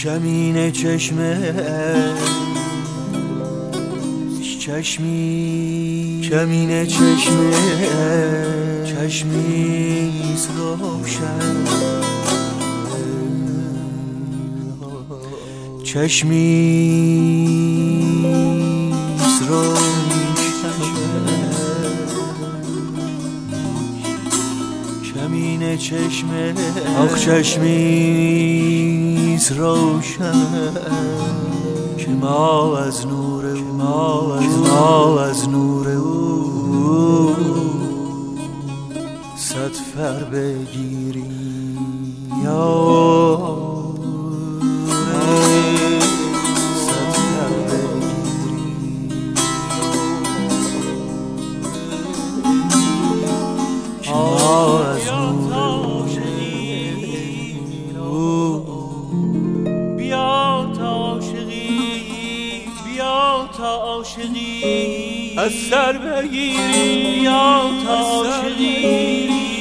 کمین چشمه کمین چشمه چشمیز روشن چشمیز روشن کمین چشمه آخ چشمیز روشن که ما از نور او صد فر بگیریم صد فر بگیریم که ما از نور او بیا تا عاشقی از سر بگیری بیا تا عاشقی